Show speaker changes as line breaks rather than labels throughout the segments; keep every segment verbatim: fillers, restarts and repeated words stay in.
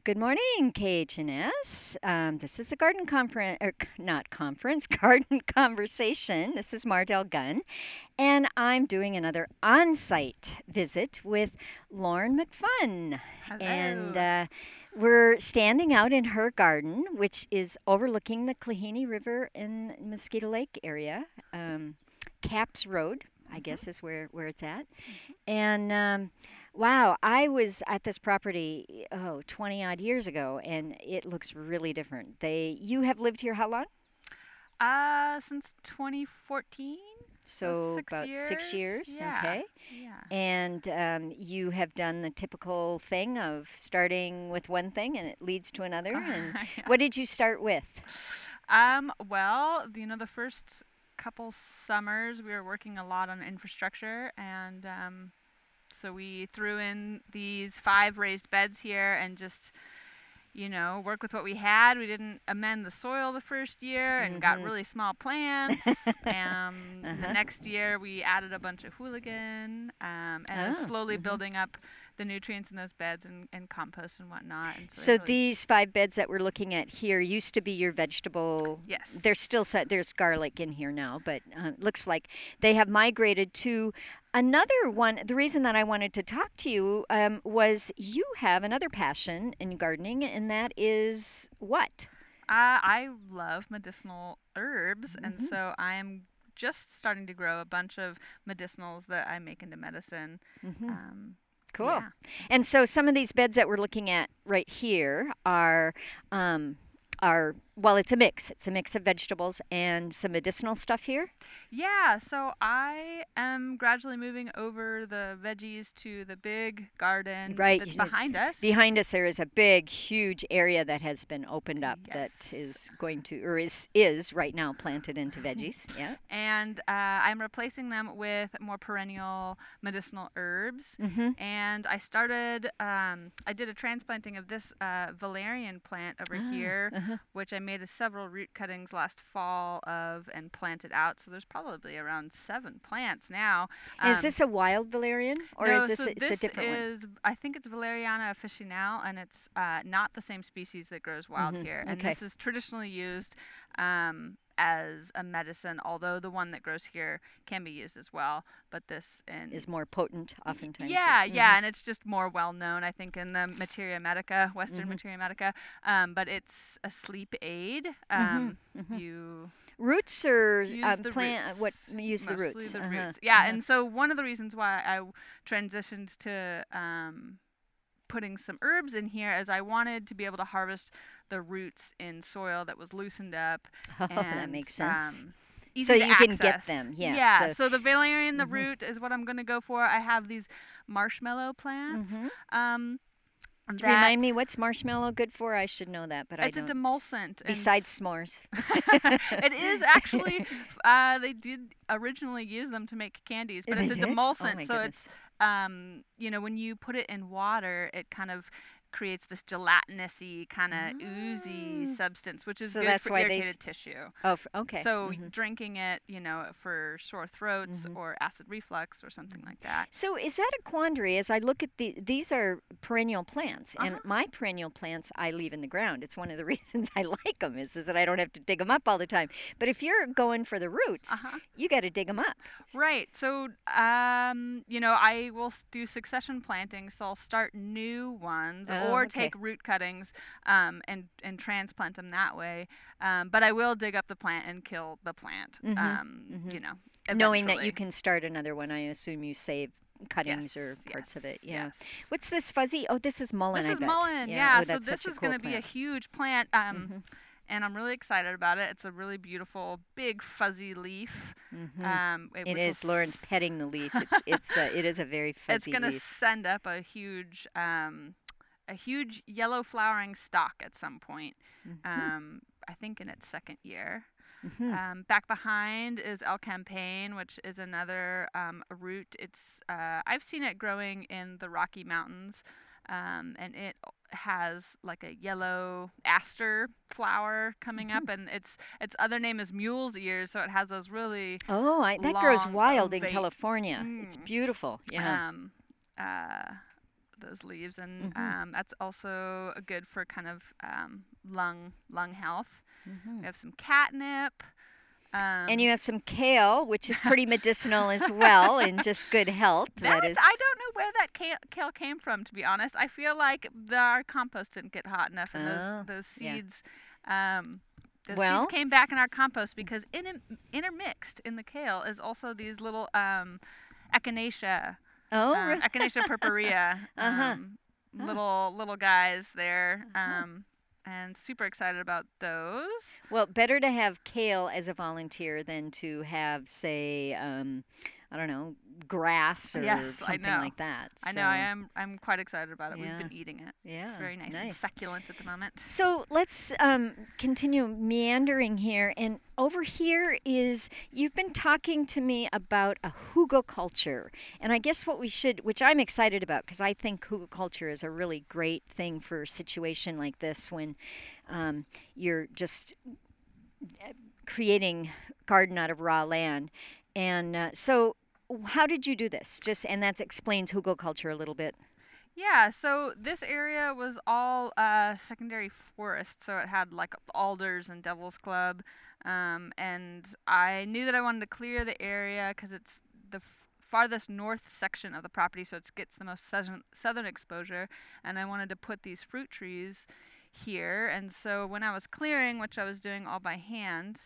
Good morning, K H N S. Um, this is a garden conference, or c- not conference, garden conversation. This is Mardell Gunn, and I'm doing another on-site visit with Lauren McFun. And
Hello.
uh, we're standing out in her garden, which is overlooking the Klahini River in Mosquito Lake area. Um, Caps Road, I
Mhm.
guess, is where, where it's at.
Mhm.
And um, wow, I was at this property, oh, twenty odd years ago, and it looks really different. They, you have lived here how long?
Uh, since twenty fourteen, so
So
six
about six
years.
years,
Yeah.
okay.
Yeah.
And um, you have done the typical thing of starting with one thing and it leads to another. And
Yeah.
what did you start with?
Um, well, you know, the first couple summers we were working a lot on infrastructure, and um, so we threw in these five raised beds here and just you know, work with what we had. We didn't amend the soil the first year and got
Mm-hmm.
really small plants. Um, the
Uh-huh.
next year, we added a bunch of hooligan um, and is
Oh.
slowly
Mm-hmm.
building up the nutrients in those beds and, and compost and whatnot. And so
So
they've really,
these five beds that we're looking at here used to be your vegetable.
yes.
There's still so- there's garlic in here now, but uh, looks like they have migrated to another one. The reason that I wanted to talk to you um, was you have another passion in gardening, and that is what?
Uh, I love medicinal herbs, and
Hmm.
so I'm just starting to grow a bunch of medicinals that I make into medicine.
Hmm.
Um,
Cool.
yeah.
And so some of these beds that we're looking at right here are um, are well, it's a mix. It's a mix of vegetables and some medicinal stuff here.
Yeah, so I am gradually moving over the veggies to the big garden
Right.
that's
you just-
behind us.
Behind us, there is a big, huge area that has been opened up that
Yes.
is going to, or is, is right now planted into veggies. Yeah.
And uh, I'm replacing them with more perennial medicinal herbs.
Mm-hmm.
And I started, um, I did a transplanting of this uh, valerian plant over
Ah,
here,
uh-huh.
which I made a several root cuttings last fall of and planted out. So there's probably around seven plants now.
And is
Um,
this a wild valerian, or
No,
is this
so
a, it's a
this
different one?
is, I think it's Valeriana officinale, and it's uh, not the same species that grows wild here.
Mm-hmm.
And
Okay.
this is traditionally used um, as a medicine, although the one that grows here can be used as well. But this in
Is more potent,
Y-
oftentimes.
Yeah,
Mm-hmm.
yeah, and it's just more well known, I think, in the Materia Medica, Western
Mm-hmm.
Materia Medica. Um, but it's a sleep aid.
Mm-hmm.
Um,
Mm-hmm.
you
Roots or
use
um,
the
plant? What
roots,
use the
mostly
roots?
the
Uh-huh.
roots. Yeah,
Uh-huh.
and so one of the reasons why I transitioned to um, putting some herbs in here is I wanted to be able to harvest the roots in soil that was loosened up
Oh, that
and
makes sense.
um,
So
easy to
you can get
access.
them. Yes.
Yeah,
So,
so the valerian, the
mm-hmm.
root, is what I'm going to go for. I have these marshmallow plants.
Mm-hmm.
Um,
Remind me,
that
what's marshmallow good for? I should know that, but I
it's a
don't.
demulcent. And
Besides
s-
s'mores.
it is actually, uh, they did originally use them to make candies, but
They
it's a
did? Oh
demulcent.
my
So
goodness.
it's, um, you know, when you put it in water, it kind of creates this gelatinousy, kind of oozy
Ah.
substance, which is
So
good
that's
for
why they.
irritated
s-
tissue.
Oh, f- okay.
So
Hmm.
drinking it, you know, for sore throats
Hmm.
or acid reflux or something like that.
So is that a quandary? As I look at the, these are perennial plants,
Uh
and
huh.
my perennial plants I leave in the ground. It's one of the reasons I like them is, is that I don't have to dig them up all the time. But if you're going for the
Uh
roots,
huh.
you got to dig them up.
Right. So, um, you know, I will s- do succession planting. So I'll start new ones
Oh,
or
okay.
take root cuttings um, and and transplant them that way. Um, but I will dig up the plant and kill the plant.
Hmm.
Um,
Hmm.
you know,
Knowing that you
eventually.
can start another one, I assume you save cuttings
Yes.
or parts of it.
Yes.
Yeah.
Yes.
What's this fuzzy? Oh, this is mullen,
This
I
is
bet.
mullein.
Yeah.
Yeah.
Oh,
So
that's
this
such a
is
cool
going to be a
plant.
huge plant. Um,
Hmm.
and I'm really excited about it. It's a really beautiful, big, fuzzy leaf.
Hmm.
Um, it,
It
which will
is. Lauren's
s-
petting the leaf. It's it's uh, it is a very
it's
fuzzy
gonna
leaf.
send up a huge um, a huge yellow flowering stalk at some point.
Hmm.
Um, I think in its second year.
Hmm.
Um, back behind is El Campaign, which is another um, root. It's uh, I've seen it growing in the Rocky Mountains, um, and it has like a yellow aster flower coming
Hmm.
up, and its its other name is mule's ears, so it has those really
Oh, I, that grows
long
wild in
ovate.
California. It's
Mm,
beautiful. Yeah.
um, uh, those leaves, and
Mhm.
um, that's also good for kind of um, lung lung health.
Mhm.
We have some catnip. Um,
And you have some kale, which is pretty medicinal as well, and just good health. That
That's,
is.
I don't know where that kale, kale came from, to be honest. I feel like the, our compost didn't get hot enough, and those
Oh,
those
yeah.
seeds, um, those
Well-
seeds came back in our compost because in, intermixed in the kale is also these little um, echinacea,
Oh,
um,
really?
echinacea purpurea,
Uh-huh.
um,
Huh.
little little guys there,
Uh-huh.
um, and super excited about those.
Well, better to have kale as a volunteer than to have, say, um, I don't know, grass or
Yes, I
something
know.
like that.
I know. I
So,
am. I'm quite excited about it.
Yeah.
We've been eating it.
Yeah,
It's very nice, and
nice.
succulent at the moment.
So let's um, continue meandering here. And over here is, you've been talking to me about a hugelkultur. And I guess what we should, which I'm excited about, because I think hugelkultur is a really great thing for a situation like this when um, you're just uh, creating garden out of raw land. And uh, so how did you do this? Just and that explains hugelkultur a little bit.
Yeah, so this area was all uh, secondary forest, so it had like alders and Devil's Club, um, and I knew that I wanted to clear the area because it's the f- farthest north section of the property, so it gets the most southern, southern exposure, and I wanted to put these fruit trees here, and so when I was clearing, which I was doing all by hand,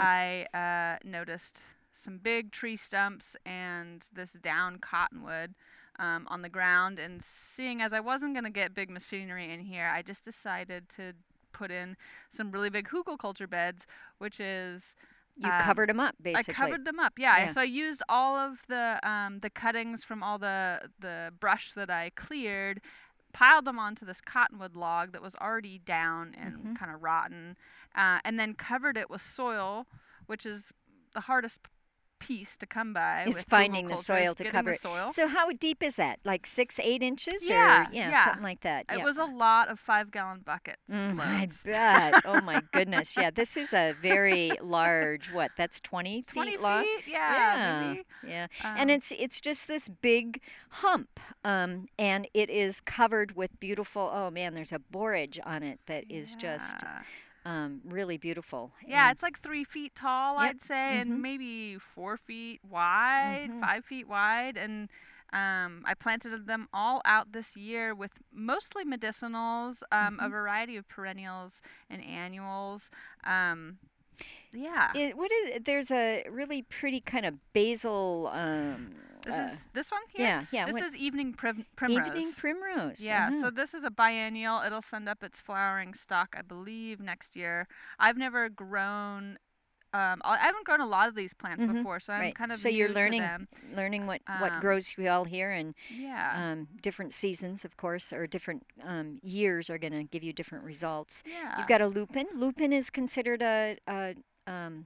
I uh, noticed some big tree stumps and this down cottonwood um, on the ground, and seeing as I wasn't going to get big machinery in here, I just decided to put in some really big hugelkultur beds, which is
You
um,
covered them up, basically.
I covered them up, yeah.
Yeah.
So I used all of the um, the cuttings from all the the brush that I cleared, piled them onto this cottonwood log that was already down and
Mhm.
kind of rotten, uh, and then covered it with soil, which is the hardest p- piece to come by.
It's
with
finding the
hugelkultur, is
soil to
getting
cover
the
it.
soil.
So how deep is that? Like six, eight inches?
Yeah,
Or, yeah,
yeah.
something like that.
It
Yeah.
was a lot of five-gallon buckets.
Mm, I
loads.
bet. Oh my goodness. Yeah, this is a very large. What? That's twenty
Twenty
feet long.
feet, yeah,
Yeah,
maybe.
yeah.
Um,
And it's it's just this big hump, um, and it is covered with beautiful. Oh man, there's a borage on it that is just
yeah.
um, really beautiful.
Yeah,
And-
it's like three feet tall,
Yep.
I'd say,
Mhm.
and maybe four feet wide,
Mhm.
five feet wide. And um, I planted them all out this year with mostly medicinals, um, a
Mhm.
variety of perennials and annuals. Um, yeah.
It, what is it? There's a really pretty kind of basil. Um,
This
uh,
is this one here.
yeah, yeah.
This
what-
is evening prim- primrose.
evening primrose.
Yeah,
uh-huh.
so this is a biennial. It'll send up its flowering stalk, I believe, next year. I've never grown. Um, I I haven't grown a lot of these plants
Mhm,
before, so I'm
right.
kind of
So
new
you're
to
learning
them.
learning what what
Um,
grows well here, and
Yeah.
um, different seasons, of course, or different um, years are going to give you different results.
yeah.
You've got a lupin. Lupin is considered a a, um,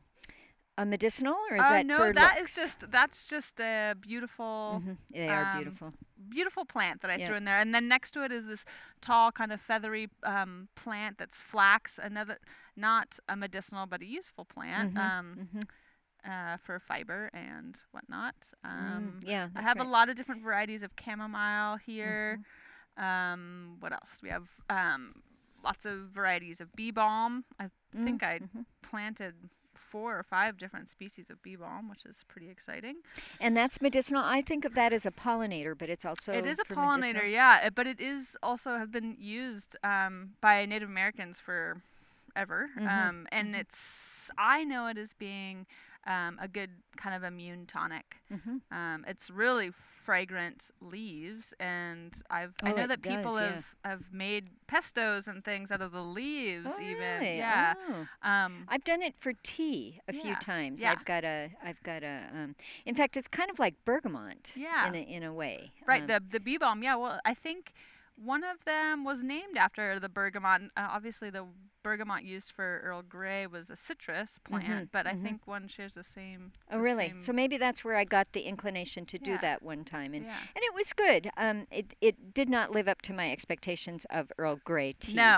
a medicinal, or is
uh,
that
no,
for
that is
looks?
just that's just a beautiful
Mhm, they are
um,
beautiful.
beautiful plant that I
Yeah.
threw in there. And then next to it is this tall, kind of feathery um, plant that's flax. Another, not a medicinal, but a useful plant
Mhm,
um,
mhm,
uh, for fiber and whatnot.
mm,
Um,
yeah,
I
that's
have
right.
a lot of different varieties of chamomile here.
Mhm.
Um, what else? We have um, lots of varieties of bee balm. I
Mm,
think I
mhm.
planted four or five different species of bee balm, which is pretty exciting.
And that's medicinal. I think of that as a pollinator, but it's also
It is a
for
pollinator,
medicinal.
yeah, it- but it is also have been used um, by Native Americans for ever,
Mhm,
um, and
mhm.
it's I know it as being um, a good kind of immune tonic.
Mhm.
Um, it's really fragrant leaves, and I've I
Oh,
know
it
that people
does, yeah.
have have made pestos and things out of the leaves,
Oh,
even,
really?
yeah.
Oh.
Um,
I've done it for tea a few
Yeah,
times.
yeah.
I've got a, I've got a. Um, in fact, it's kind of like bergamot.
Yeah.
In a, in a way.
Right,
Um,
the the bee balm. Yeah, well, I think one of them was named after the bergamot. and, Uh, obviously, the bergamot used for Earl Grey was a citrus plant,
Mhm,
but I
mhm.
think one shares the same.
Oh,
the
really?
same-
So maybe that's where I got the inclination to do
Yeah.
that one time, and
yeah.
and it was good. Um, it it did not live up to my expectations of Earl Grey tea,
No,
but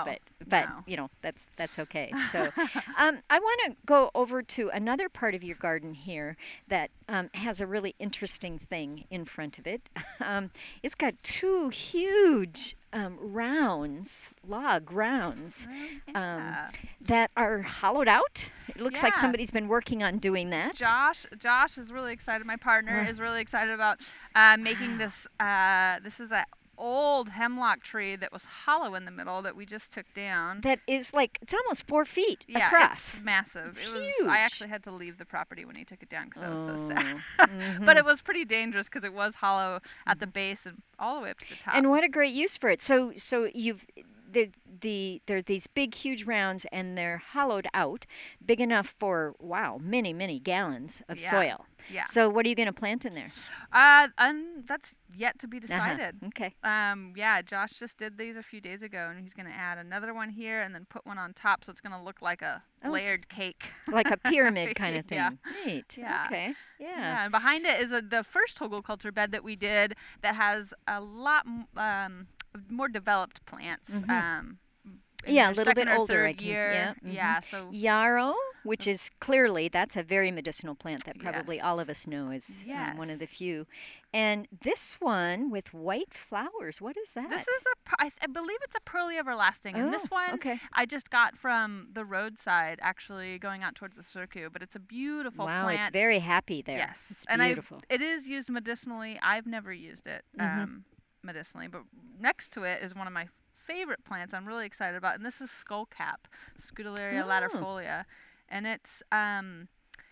but
No.
you know that's that's okay. So, um, I want to go over to another part of your garden here that um, has a really interesting thing in front of it. Um, it's got two huge um, rounds, log rounds,
Oh,
um,
yeah.
that are hollowed out. It looks like
Yeah.
somebody's been working on doing that.
Josh, Josh is really excited. My partner
Uh.
is really excited about uh, making this. Uh, this is a old hemlock tree that was hollow in the middle that we just took down.
That is like it's almost four feet
yeah,
across.
it's massive.
It's
it was.
huge.
I actually had to leave the property when he took it down because I was so sad.
Oh, mhm.
But it was pretty dangerous because it was hollow at the base and all the way up to the top.
And what a great use for it. So so you've the the there are these big huge rounds and they're hollowed out, big enough for wow many many gallons of
Yeah.
soil.
yeah.
So what are you going to plant in there?
Uh, and that's yet to be
Uh-huh.
decided.
Okay.
Um, yeah, Josh just did these a few days ago, and he's gonna add another one here, and then put one on top, so it's gonna look like a
Oh, s-
layered cake.
Like a pyramid kind of thing.
Yeah.
Neat.
Yeah.
Okay. Yeah.
Yeah, and behind it is a, the first Hogelkultur bed that we did that has a lot m- um, more developed plants.
Mhm.
Um, in
Yeah, a
their
little
second
bit
or
older, I
third
can-
year.
yeah, mhm.
Yeah, so
Yarrow, which is clearly that's a very medicinal plant that probably all
Yes.
of us know is um, one of the
Yes.
few. And this one with white flowers, what is that?
this is a, per- I, th- I believe it's a Pearly Everlasting, and this
Oh,
one
okay.
I just got from the roadside, actually going out towards the Circu. But it's a beautiful
Wow,
plant.
it's very happy there.
Yes,
It's
and
beautiful.
I, it is used medicinally. I've never used it
Mhm.
um, medicinally, but next to it is one of my favorite plants I'm really excited about, and this is skullcap, Scutellaria
Oh.
latifolia, and it's um,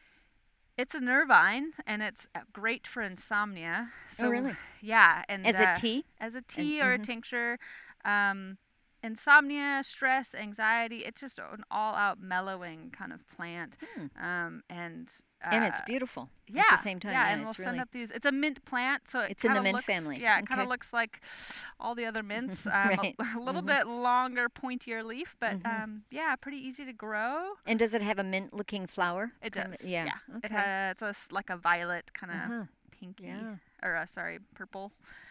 it's a nervine, and it's uh, great for insomnia. So
oh, really?
yeah, and
As
uh,
a tea?
as a tea or a
mhm.
tincture. Um, insomnia, stress, anxiety. It's just an all-out mellowing kind of plant,
Hmm.
um, and uh,
And it's beautiful
yeah,
at the same time.
yeah,
Yeah,
and we'll
it's
send
really
up these. It's a mint plant, so it
It's in the
kinda
mint
looks,
family.
Yeah, it kind
Okay.
of looks like all the other mints. Um,
Right.
a, a little
Mhm.
bit longer, pointier leaf, but
Mhm.
um, yeah, pretty easy to grow.
And does it have a mint-looking flower?
It
Kind of-
does.
yeah.
It
Okay.
has, it's a s like a violet kind of
Uh-huh.
pinky,
Yeah.
or uh, sorry, purple.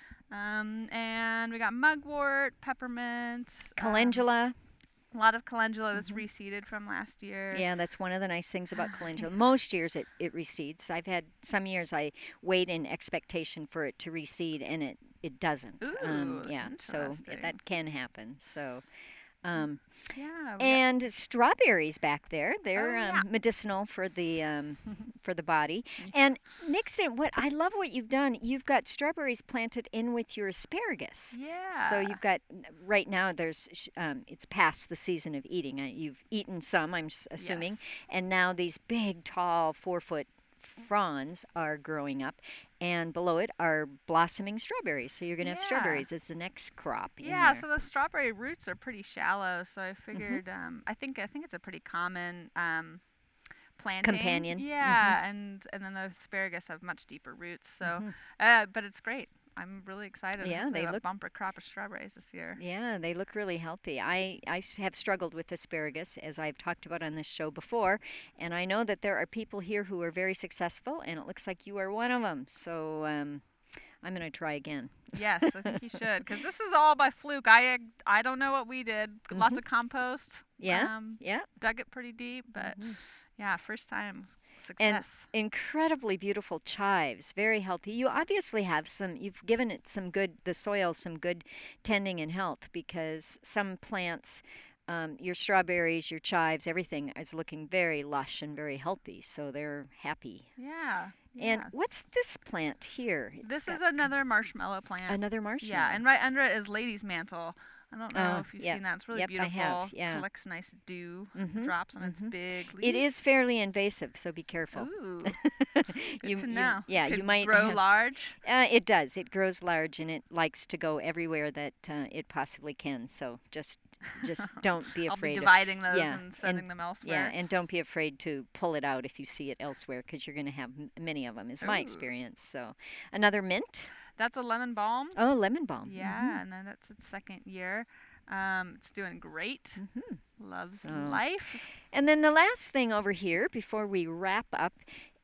Um, and we got mugwort, peppermint, um,
Calendula.
a lot of calendula that's
Mhm.
reseeded from last year.
Yeah, that's one of the nice things about calendula. Most years it, it reseeds. I've had some years I wait in expectation for it to reseed and it, it doesn't. um,
Ooh,
yeah, so
interesting.
that can happen. So, um,
Yeah. we got-
and strawberries back there. They're
Oh, yeah.
um, medicinal for the um, for the body. And mix it. What I love what you've done. You've got strawberries planted in with your asparagus.
yeah.
So you've got right now. There's sh- um, it's past the season of eating. Uh, you've eaten some, I'm s- assuming,
Yes.
and now these big, tall, four foot fronds are growing up, and below it are blossoming strawberries. So you're gonna have
Yeah.
strawberries as the next crop. in
Yeah,
there.
so the strawberry roots are pretty shallow, so
Mm-hmm.
I figured um, I think I think it's a pretty common um, planting.
Companion.
Yeah, and and then the asparagus have much deeper roots. So,
Mhm.
uh, but it's great. I'm really excited.
Yeah,
Hopefully
they
we have
look-
a bumper crop of strawberries this year.
Yeah, they look really healthy. I, I s- have struggled with asparagus, as I've talked about on this show before, and I know that there are people here who are very successful, and it looks like you are one of them. So um, I'm going to try again.
Yes, I think you should, because this is all by fluke. I I don't know what we did. Lots
Mhm.
of compost.
Yeah,
Um,
yeah.
dug it pretty deep, but
Mhm.
yeah, first time s- success.
Incredibly beautiful chives, very healthy. You obviously have some, you've given it some good, the soil some good tending and health because some plants, um, your strawberries, your chives, everything is looking very lush and very healthy. So they're happy.
yeah.
And
yeah.
what's this plant here? It's
This is
got
another marshmallow plant.
another marshmallow.
Yeah, and right under it is lady's mantle. I don't know
Oh,
if you've
yeah.
seen that. It's really
Yep, I
beautiful.
have, yeah.
Collects nice dew
Mhm,
drops on its
mhm.
big leaves.
It is fairly invasive, so be careful.
Ooh, good
you,
to
you-
know.
yeah,
Could
you might
grow
have-
large.
Uh, it does. It grows large and it likes to go everywhere that uh, it possibly can. So just just don't be
I'll be
afraid of
dividing those
yeah,
and sending
and-
them
yeah,
elsewhere.
and don't be afraid to pull it out if you see it elsewhere because you're going to have m- many of them. Is my
Ooh.
experience. So another mint.
That's a lemon balm.
Oh, lemon balm.
Yeah, and then that's its second year. Um, it's doing great.
hmm hmm
Loves
So-
life.
And then the last thing over here before we wrap up, um,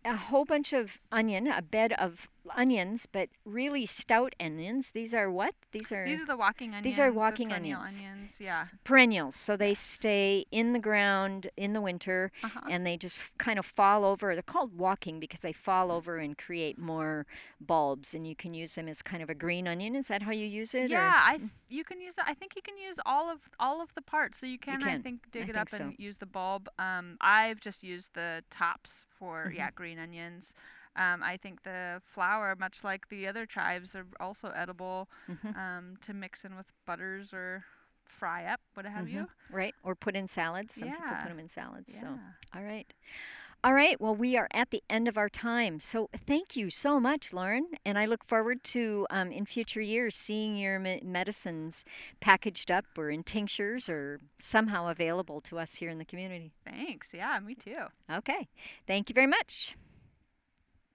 a whole bunch of onion, a bed of onions, but really stout onions. These are what? These are
These are the walking onions.
these are
the
walking
perennial
onions.
onions. Yeah.
S- perennials. So they
Yes.
stay in the ground in the winter,
Uh huh.
and they just kind of fall over. They're called walking because they fall over and create more bulbs, and you can use them as kind of a green onion. Is that how you use it?
Yeah,
Or
I th- you can use. I think you can use all of all of the parts. So you can, I
can.
think, dig
I
it
think
up
so.
and use the bulb. Um, I've just used the tops for
Mhm.
yeah green onions. Um, I think the flower, much like the other chives, are also edible
Mhm.
um, to mix in with butters or fry up, what have
Mhm.
you.
Right? Or put in salads. Some people put
Yeah,
them in salads. So,
yeah.
all right. All right. Well, we are at the end of our time. So thank you so much, Lauren. And I look forward to, um, in future years, seeing your me- medicines packaged up or in tinctures or somehow available to us here in the community.
Thanks. Yeah, me too.
Okay. Thank you very much.